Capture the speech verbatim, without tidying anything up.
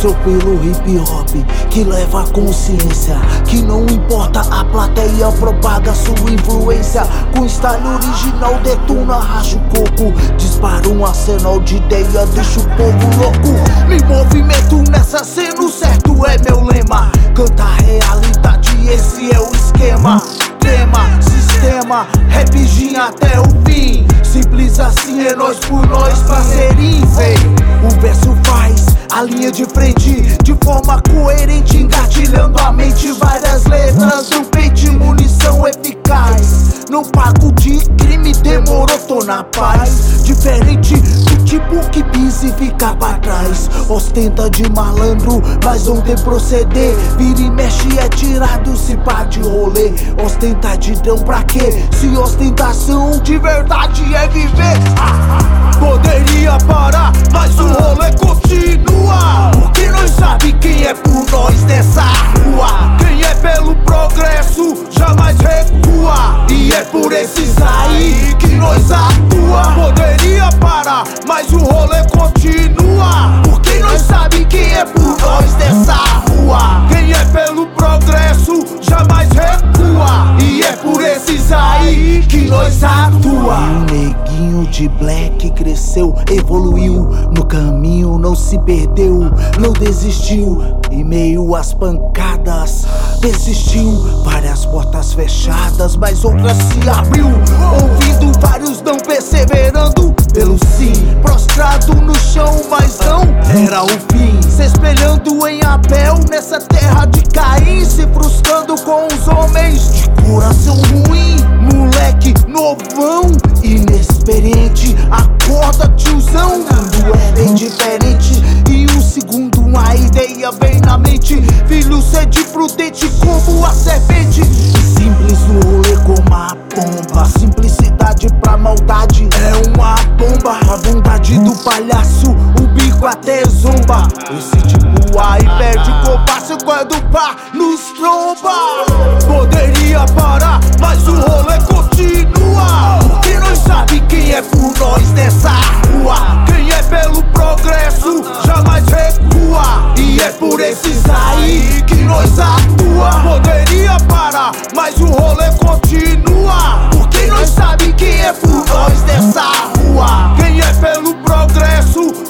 sou pelo hip hop que leva consciência, que não importa a plateia, propaga sua influência. Com style original detona, racha o coco, dispara um arsenal de ideia, deixa o povo louco. Me movimento nessa cena, o certo é meu lema. Canta a realidade, esse é o esquema. Tema, sistema, rapzinho até o fim. Simples assim, é nós por nós, parceirinho, vem. O verso faz a linha de frente de forma coerente, engatilhando a mente. Várias letras no peito, munição eficaz. Não pago de crime, demorou, tô na paz. Diferente do tipo que pisa e fica pra trás. Ostenta de malandro, mas não tem proceder. Vira e mexe é tirado, se pá de rolê. Ostentadidão pra quê? Se ostentação de verdade é viver. Poderia parar, mas o rolê continua. Porque nós sabe quem é por nós nessa rua. Quem é pelo progresso jamais recua. E é por esses aí que nós atua. Poderia parar, mas o rolê continua. Porque nós sabe quem é por nós nessa rua. Quem é pelo progresso jamais recua. E é por esses aí que nós atua. Um neguinho de black cresceu, evoluiu no caminho, não se perdeu, não desistiu. Em meio às pancadas persistiu, várias portas fechadas, mas outras se abriu. Ouvindo vários não perseverando pelo sim, prostrado no chão, mas não era o fim. Se espelhando em Abel nessa terra de Caim, se frustrando com os homens de coração ruim. Moleque novão, inexperiente, acorda tiozão, o mundo é bem diferente. Em um segundo uma ideia vem na mente, filho sede prudente como a serpente. Simples no rolê como a pomba, simplicidade pra maldade é uma bomba. A bondade do palhaço, o bico até zomba. Esse tipo aí perde o compasso quando pá nos tromba. Poderia parar, mas o rolê continua. Porque nós sabe quem é por nós nessa rua. Quem é pelo progresso jamais recua. E é por esses aí que nós atua. Poderia parar, mas o rolê continua. Porque nós sabe quem é por nós nessa rua. Quem é pelo progresso